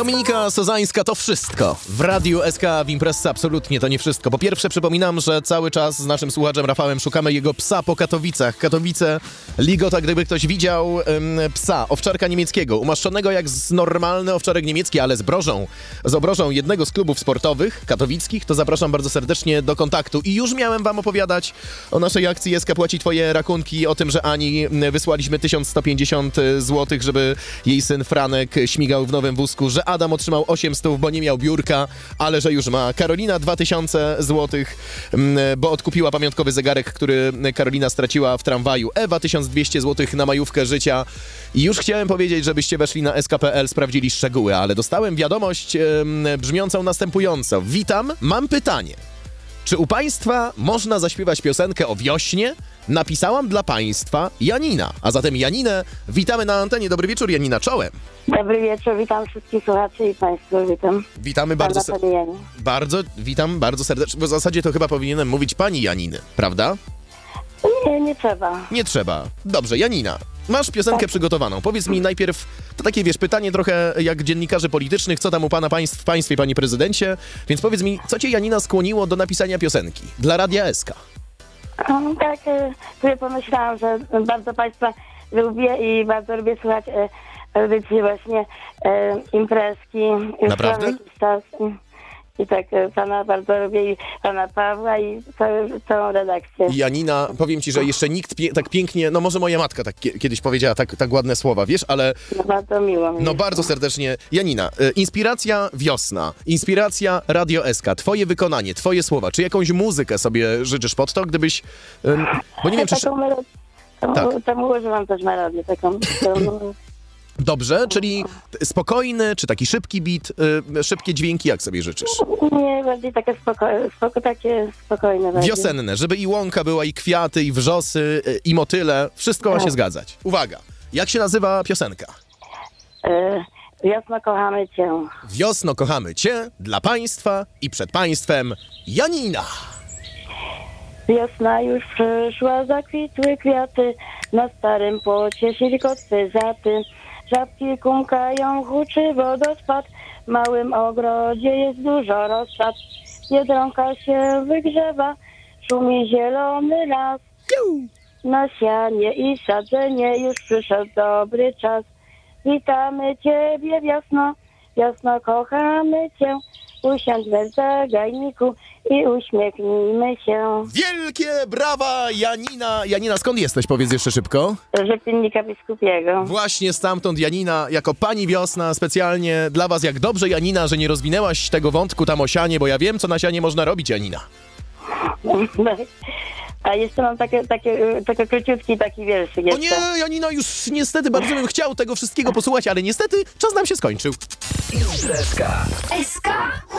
Dominika Sozańska to wszystko. W Radiu SK w Imprezce absolutnie to nie wszystko. Po pierwsze przypominam, że cały czas z naszym słuchaczem Rafałem szukamy jego psa po Katowicach. Katowice, Ligota, gdyby ktoś widział psa, owczarka niemieckiego, umaszczonego jak normalny owczarek niemiecki, ale z obrożą jednego z klubów sportowych katowickich, to zapraszam bardzo serdecznie do kontaktu. I już miałem wam opowiadać o naszej akcji SK Płaci Twoje rachunki, o tym, że Ani wysłaliśmy 1150 zł, żeby jej syn Franek śmigał w nowym wózku, że Adam otrzymał 800, bo nie miał biurka, ale że już ma. Karolina 2000 zł, bo odkupiła pamiątkowy zegarek, który Karolina straciła w tramwaju. Ewa 1200 zł na majówkę życia. I już chciałem powiedzieć, żebyście weszli na sk.pl, sprawdzili szczegóły, ale dostałem wiadomość brzmiącą następująco. Witam, mam pytanie. Czy u państwa można zaśpiewać piosenkę o wiośnie? Napisałam dla państwa Janina. A zatem Janinę witamy na antenie. Dobry wieczór, Janina, czołem. Dobry wieczór, witam wszystkich słuchaczy i państwa, witam. Witamy bardzo serdecznie. Witam bardzo serdecznie, bo w zasadzie to chyba powinienem mówić pani Janiny, prawda? Nie trzeba. Nie trzeba. Dobrze, Janina, masz piosenkę przygotowaną. Powiedz mi najpierw, to takie pytanie trochę jak dziennikarzy politycznych, co tam u pana w państwie, panie prezydencie, więc powiedz mi, co cię, Janina, skłoniło do napisania piosenki dla Radia SK? Tak, sobie pomyślałam, że bardzo państwa lubię i bardzo lubię słuchać audycji właśnie imprezki. Naprawdę? I tak pana bardzo lubię i pana Pawła i całą redakcję. Janina, powiem ci, że jeszcze nikt tak pięknie, no może moja matka tak kiedyś powiedziała tak ładne słowa, wiesz, ale... No bardzo miło mi. No bardzo serdecznie. Janina, inspiracja wiosna, inspiracja Radio SK, twoje wykonanie, twoje słowa. Czy jakąś muzykę sobie życzysz pod to, gdybyś... Bo nie wiem, czy... Tam ułożyłam też melodię taką... Dobrze, czyli spokojny, czy taki szybki beat, szybkie dźwięki, jak sobie życzysz? Nie, bardziej takie spokojne. Bardziej. Wiosenne, żeby i łąka była, i kwiaty, i wrzosy, i motyle, wszystko ma się zgadzać. Uwaga, jak się nazywa piosenka? Wiosno kochamy cię. Wiosno kochamy cię, dla państwa i przed państwem Janina. Wiosna już przyszła, zakwitły kwiaty, na starym płocie silkotwy zaty. Żabki kumkają, huczy wodospad, w małym ogrodzie jest dużo rozsad. Biedronka się wygrzewa, szumi zielony las. Na sianie i sadzenie już przyszedł dobry czas. Witamy ciebie wiosno, wiosno kochamy cię. Usiądź w zagajniku i uśmiechnijmy się. Wielkie brawa, Janina! Janina, skąd jesteś? Powiedz jeszcze szybko. Z Pilnika Biskupiego. Właśnie stamtąd, Janina, jako pani wiosna, specjalnie dla was. Jak dobrze, Janina, że nie rozwinęłaś tego wątku tam o sianie, bo ja wiem, co na sianie można robić, Janina. A jeszcze mam takie króciutki taki wierszyk jeszcze. O nie, Janina, już niestety bardzo bym chciał tego wszystkiego posłuchać, ale niestety czas nam się skończył. SK.